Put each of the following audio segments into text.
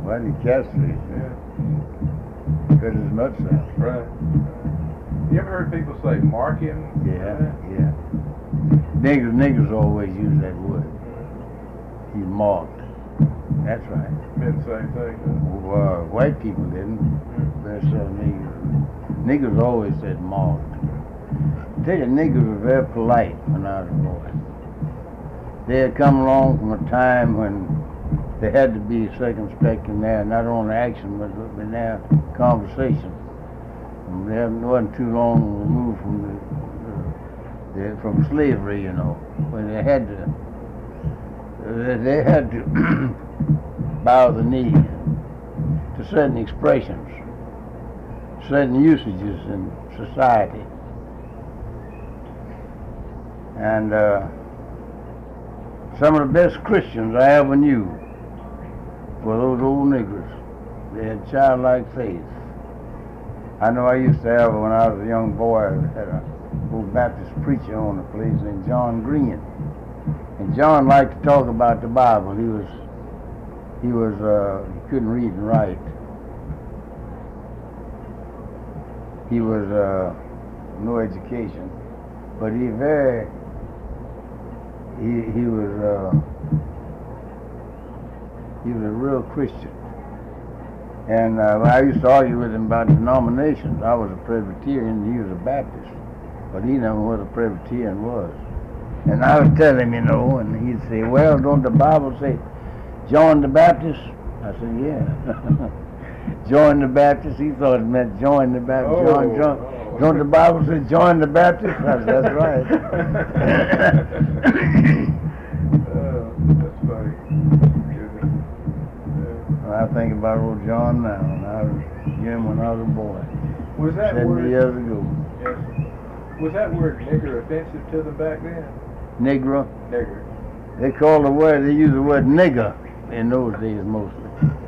Well, he castrated. Yeah. Cut his nuts out. Right. You ever heard people say mark him? Yeah, yeah. Niggers always use that word. He marked. That's right. Meant the same thing. Well, white people didn't. That's niggers. Niggers always said marked. I tell you, niggers were very polite when I was a boy. They had come along from a time when they had to be circumspect in their not only action but in their conversation. They wasn't too long removed from slavery, you know, when they had to bow the knee to certain expressions, certain usages in society. And some of the best Christians I ever knew were those old niggers. They had childlike faith. I know I used to have, when I was a young boy, I had a old Baptist preacher on the place named John Green. And John liked to talk about the Bible. He couldn't read and write. He was no education, but he was a real Christian. And I used to argue with him about denominations. I was a Presbyterian, he was a Baptist, but he never knew what a Presbyterian was. And I would tell him, you know, and he'd say, well, don't the Bible say join the Baptist? I said, yeah. Join the Baptist? He thought it meant join the Baptist. Don't the Bible say join the Baptist? I said, that's right. That's funny. I think about old John now, and I was him when I was a boy. Was that 70 word, years ago. Yes. Was that word nigger offensive to them back then? Negro. Nigger. They use the word nigger in those days mostly.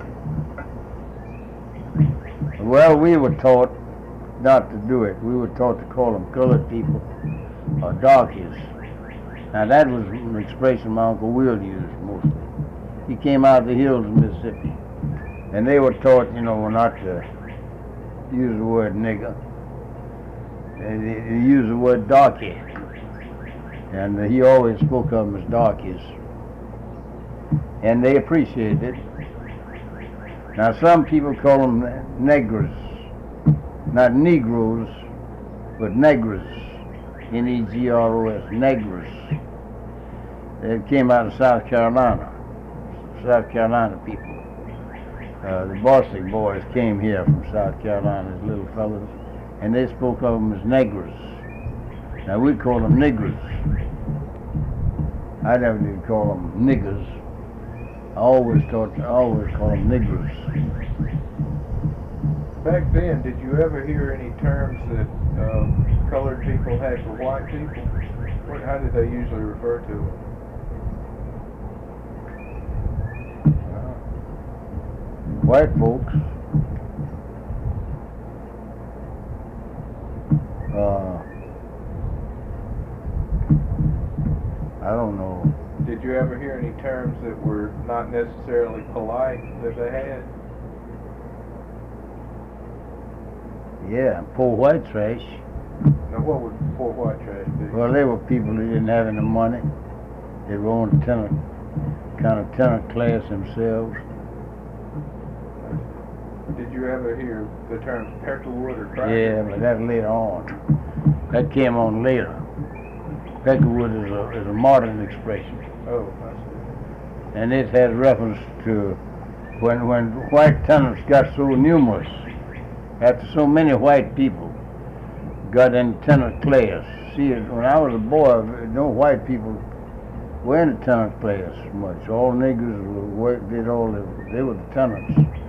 Well, we were taught not to do it. We were taught to call them colored people or darkies. Now that was an expression my Uncle Will used mostly. He came out of the hills of Mississippi. And they were taught, you know, not to use the word nigger. They used the word darky. And he always spoke of them as darkies. And they appreciated it. Now some people call them negros. Not Negroes, but negros. N-E-G-R-O-S, negros. They came out of South Carolina. South Carolina people. The Bostic boys came here from South Carolina as little fellas, and they spoke of them as negros. Now we call them niggers. I never did call them niggers. I always call them niggers. Back then, did you ever hear any terms that colored people had for white people? How did they usually refer to it? White folks, I don't know. Did you ever hear any terms that were not necessarily polite that they had? Yeah, poor white trash. Now what would poor white trash be? Well, they were people who didn't have any money. They were on the tenant class themselves. Did you ever hear the terms peckerwood or cracker? Yeah, but that's later on. That came on later. Peckerwood is a modern expression. Oh, I see. And it has reference to when white tenants got so numerous, after so many white people got in tenant class. See, when I was a boy, no white people were in the tenant class much. All niggers they were the tenants.